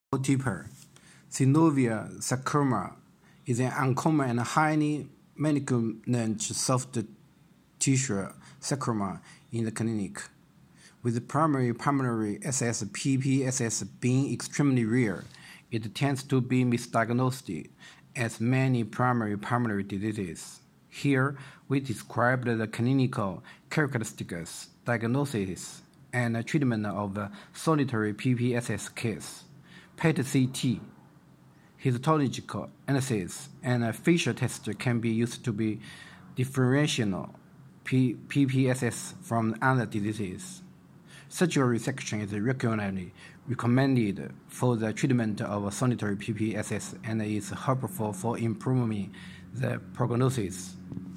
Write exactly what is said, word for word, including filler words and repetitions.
Deeper. Synovial sarcoma is an uncommon and highly malignant soft tissue sarcoma in the clinic, with primary pulmonary S S P P S S being extremely rare. It tends to be misdiagnosed as many primary pulmonary diseases. Here, we describe the clinical characteristics, diagnosis, and treatment of a solitary P P S S case. P E T C T, histological analysis, and a facial test can be used to be differential P P S S from other diseases. Surgical resection is regularly recommended for the treatment of solitary P P S S and is helpful for improving the prognosis.